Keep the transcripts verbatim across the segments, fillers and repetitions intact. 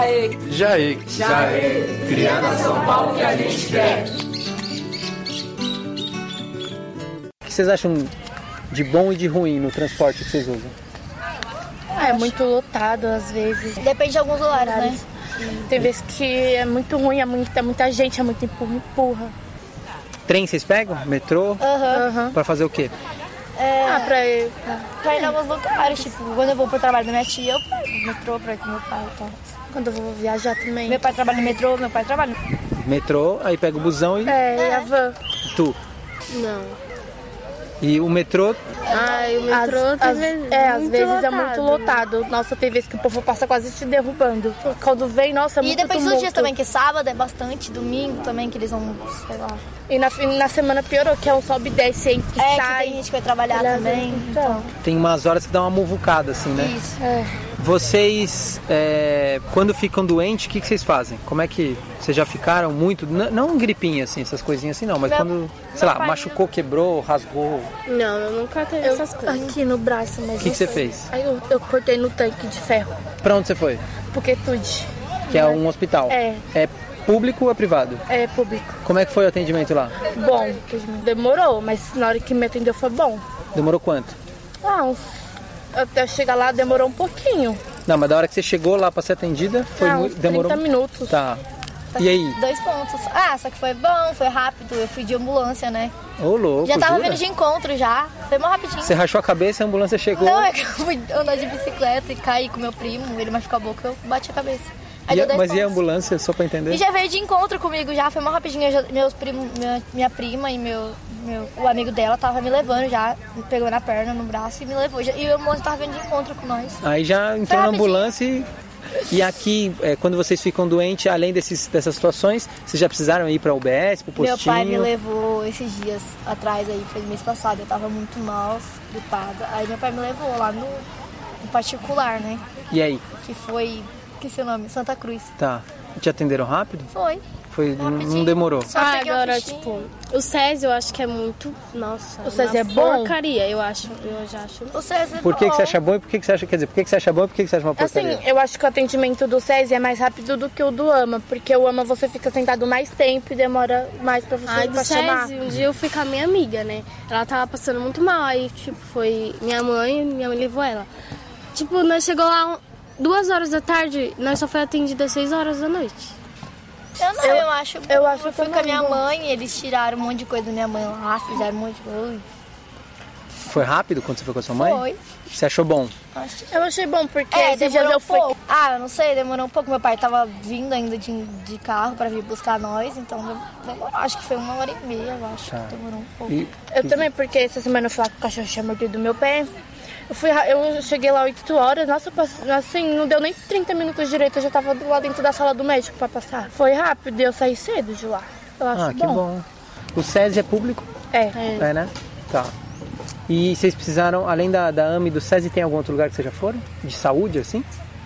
Jaê, Jaê, Jaê, criando a São Paulo que a gente quer. O que vocês acham de bom e de ruim no transporte que vocês usam? Ah, é muito lotado às vezes. Depende de alguns horários, né? Tem vezes que é muito ruim, é muita, muita gente, é muito empurra, empurra. Trem vocês pegam? Metrô? Aham. Uhum. Pra fazer o quê? É, Ah, pra ir. pra ir em alguns lugares, tipo, quando eu vou pro trabalho da minha tia, eu pego metrô pra ir com meu pai e tal. Quando eu vou viajar também. Meu pai trabalha no metrô, meu pai trabalha. Metrô, aí pega o busão e É, e a van. tu. Não. E o metrô, Ah, o metrô Às- tem às- vezes, é, às muito vezes é muito lotado. lotado. Nossa, tem vezes que o povo passa quase te derrubando. Quando vem, nossa, é E muito depende dos tumulto. dias também, que sábado é bastante, domingo também, que eles vão, sei lá. E na, e na semana piorou, que é um sobe e desce, entra e É, que sai. tem gente que vai trabalhar Olha, também, então. tem umas horas que dá uma muvucada assim, né? Isso. É. Vocês, é, quando ficam doentes, o que, que vocês fazem? Como é que vocês já ficaram muito? N- não gripinha assim, essas coisinhas assim não, mas Meu- quando, sei lá, pai- machucou, quebrou, rasgou, Não, eu nunca teve Eu, essas coisas. aqui no braço, mas o que, que você fez? Aí eu, eu cortei no tanque de ferro. Pra onde você foi? Porque tudo Que é um hospital. É. É público ou é privado? é público. Como é que foi o atendimento lá? Bom, demorou, mas na hora que me atendeu foi bom. Demorou quanto? Ah, uns, até chegar lá demorou um pouquinho. Não, mas da hora que você chegou lá pra ser atendida, foi ah, muito, uns demorou. trinta minutos. Tá. E aí? Dois pontos. Ah, só que foi bom, foi rápido. Eu fui de ambulância, né? Ô, louco, Já tava jura? vindo de encontro já. Foi mó rapidinho. Você rachou a cabeça e a ambulância chegou. Não, é que eu fui andar de bicicleta e caí com meu primo, ele machucou a boca, eu bati a cabeça. Aí E a- deu dois mas e a pontos. ambulância, só pra entender? E já veio de encontro comigo já, foi mó rapidinho. Eu já- meus primos, minha, minha prima e meu, meu, o amigo dela tava me levando já, me pegou na perna, no braço e me levou. Já- E o moço tava vindo de encontro com nós. Aí já entrou Foi na rapidinho. ambulância e... E aqui, é, quando vocês ficam doentes, além desses, dessas situações, vocês já precisaram ir pra U B S, pro Meu postinho? pai me levou esses dias atrás aí, foi mês passado, eu tava muito mal, gripada. Aí meu pai me levou lá no, no particular, né? E aí? Que foi, que seu nome? Santa Cruz. Tá. Te atenderam rápido? Foi. Foi, não, não Rapidinho. demorou. Só Ah, peguei uma agora, fichinha. tipo, o SESI eu acho que é muito. Nossa, O SESI uma é bom? porcaria, eu acho. Eu já acho. O César é Por que, que bom. você acha bom e por que, que você acha... Quer dizer, por que, que você acha bom e por que, que você acha uma porcaria? Assim, eu acho que o atendimento do SESI é mais rápido do que o do AMA, porque o AMA você fica sentado mais tempo e demora mais pra você Ai, do pra chamar. SESI, um dia eu fui com a minha amiga, né? Ela tava passando muito mal, aí, tipo, foi minha mãe, minha mãe levou ela. Tipo, nós chegou lá um- duas horas da tarde, nós só foi atendida às seis horas da noite. Eu não, eu, acho. eu acho eu fui também com a minha bom. mãe, eles tiraram um monte de coisa da minha mãe lá, fizeram um monte de coisa. Foi rápido quando você foi com a sua mãe? Foi. Você achou bom? Acho. Eu achei bom, porque É, esses dias demorou eu um fui... pouco. Ah, eu não sei, demorou um pouco. Meu pai tava vindo ainda de, de carro pra vir buscar nós, então demorou. Acho que foi uma hora e meia, eu acho. Tá. Demorou um pouco. E, Eu também, porque essa semana eu fui lá que o cachorro tinha mordido meu pé. Eu, fui, ra- eu cheguei lá oito horas, nossa, pass- assim, não deu nem trinta minutos direito, eu já tava lá dentro da sala do médico pra passar. Foi rápido e eu saí cedo de lá. Eu acho ah, que bom. bom. O SESI é público? É. É, né? Tá. E vocês precisaram, além da, da AME e do SESI, tem algum outro lugar que vocês já foram? De saúde, assim?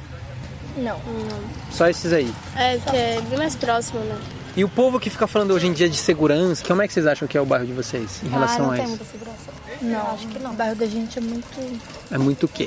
Não. Só esses aí. É, que é bem mais próximo, né? E o povo que fica falando hoje em dia de segurança, como é que vocês acham que é o bairro de vocês em Ah, relação não a tem isso? muita segurança. Não, Acho que não. O bairro da gente é muito... É muito o quê?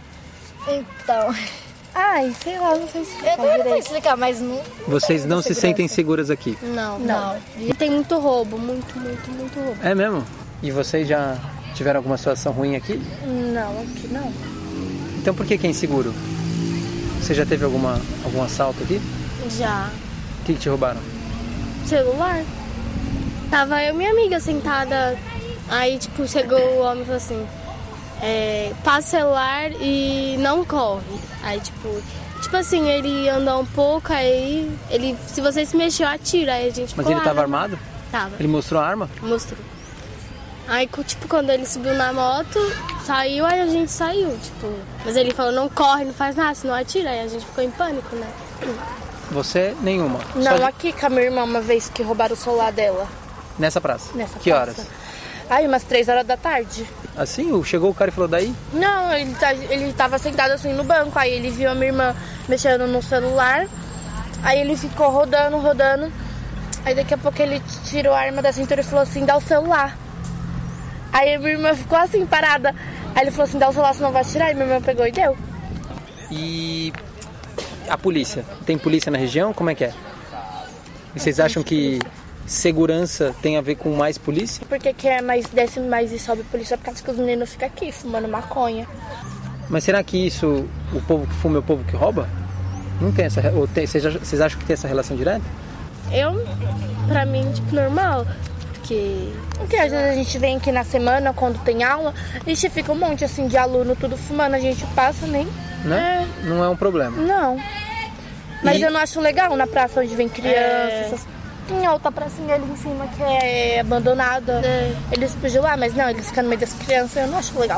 Então, Ai, sei lá, não sei se eu também não sei explicar, mas não. Vocês tem não muita se sentem segurança. seguras aqui? Não. Não. E tem muito roubo, muito, muito, muito roubo. É mesmo? E vocês já tiveram alguma situação ruim aqui? Não, aqui não. Então por que que é inseguro? Você já teve alguma, algum assalto aqui? Já. O que, que te roubaram? Celular. Tava eu e minha amiga sentada, aí tipo, chegou o homem e falou assim, é, passa o celular e não corre. Aí tipo, tipo assim, ele andou um pouco, aí ele, se você se mexeu, atira, aí a gente Mas ficou ele lá, tava né? armado? Tava, Ele mostrou a arma? mostrou. Aí tipo, quando ele subiu na moto, saiu, aí a gente saiu, tipo. Mas ele falou, não corre, não faz nada, senão atira, aí a gente ficou em pânico, né? Você, nenhuma. Só Não, de- aqui com a minha irmã, uma vez que roubaram o celular dela. Nessa praça? Nessa Que praça. horas? Aí, umas três horas da tarde. Assim? o- Chegou o cara e falou daí? Não, ele, tá, ele tava sentado assim no banco, aí ele viu a minha irmã mexendo no celular, aí ele ficou rodando, rodando, aí daqui a pouco ele tirou a arma da cintura e falou assim, dá o celular. Aí a minha irmã ficou assim, parada, aí ele falou assim, dá o celular, senão vai tirar, e minha irmã pegou e deu. E a polícia? Tem polícia na região? Como é que é? E vocês acham que segurança tem a ver com mais polícia? Porque que é mais, desce mais e sobe polícia por causa que os meninos ficam aqui fumando maconha. Mas será que isso, o povo que fuma é o povo que rouba? Não tem essa... Ou tem, vocês, vocês acham que tem essa relação direta? Eu, pra mim, tipo, normal. Porque... Porque às vezes a gente vem aqui na semana, quando tem aula, a gente fica um monte assim de aluno tudo fumando, a gente passa nem... Né? É. Não é um problema. Não. Mas E- eu não acho legal na praça onde vem criança, É. essas... Tem outra pracinha ali em cima que é abandonada. É. Eles podiam lá, mas não, eles ficam no meio das crianças, eu não acho legal.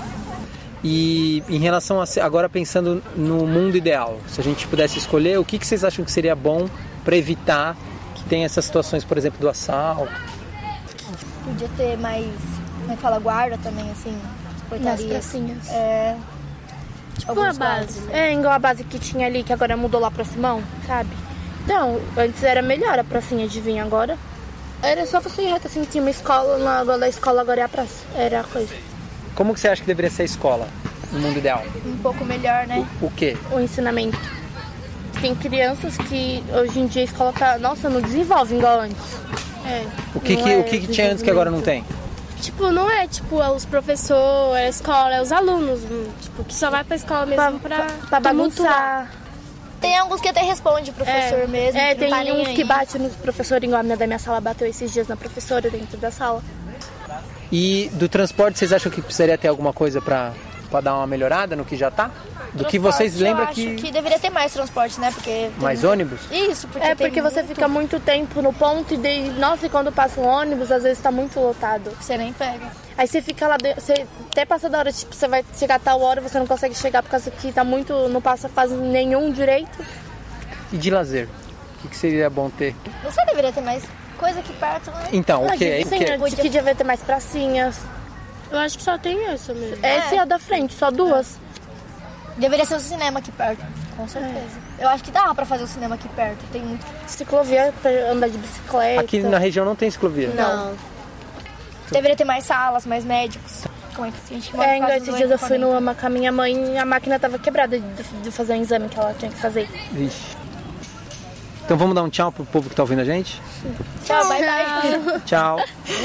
E em relação a... se- Agora pensando no mundo ideal, se a gente pudesse escolher, o que, que vocês acham que seria bom para evitar que tenha essas situações, por exemplo, do assalto? Podia ter mais, como é que fala, guarda também, assim, Nas portarias. pracinhas. É, Tipo uma alguns guardas. base, né? É igual a base que tinha ali, que agora mudou lá pra Simão, sabe? Então, antes era melhor a pracinha de vir agora. Era só você ir reto assim, tinha uma escola, na agora da escola agora é a praça. Era a coisa. Como que você acha que deveria ser a escola no mundo ideal? Um pouco melhor, né? O quê? O ensinamento. Tem crianças que hoje em dia a escola tá, nossa, não desenvolve igual antes. É. O que, Não que, é o que, que tinha antes que agora não tem? Tipo, não é tipo é os professores, é a escola, é os alunos, hum, tipo, que só vai pra escola mesmo pra, pra tumultuar. bagunçar. Tem alguns que até responde o professor É, mesmo. é que tem não tá nem uns aí. que batem no professor, igual a minha da minha sala bateu esses dias na professora dentro da sala. E do transporte, vocês acham que precisaria ter alguma coisa para dar uma melhorada no que já tá? Do que vocês Transporte, lembram eu acho que... que deveria ter mais transporte, né? Porque tem Mais muito- ônibus? Isso, porque É tem porque você muito- fica muito tempo no ponto e, de, nossa, e quando passa um ônibus, às vezes tá muito lotado. Você nem pega. Aí você fica lá dentro, você até passa da hora, tipo, você vai chegar a tal hora, você não consegue chegar por causa que tá muito, não passa quase nenhum direito. E de lazer? O que, que seria bom ter? Não sei, deveria ter mais coisa aqui perto, né? Então, o Ah, que? de- O sim, que? de que devia ter mais pracinhas. Eu acho que só tem essa mesmo. Essa é a da frente, só duas. Deveria ser o cinema aqui perto, com certeza. Eu acho que dá pra fazer o cinema aqui perto. Tem muito. Ciclovia pra andar de bicicleta. Aqui na região não tem ciclovia. Não. Deveria ter mais salas, mais médicos. Como é que a gente mora É, por igual causa esses do dias eu fui no equipamento. AMA com a minha mãe e a máquina tava quebrada de, de fazer um exame que ela tinha que fazer. Vixe. Então vamos dar um tchau pro povo que tá ouvindo a gente? Tchau, bye bye. Tchau.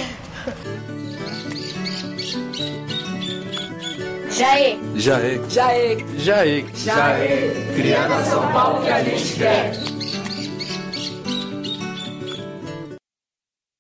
Já é. Já é. Já é. Já é. Já é. Criando a São Paulo que a gente quer.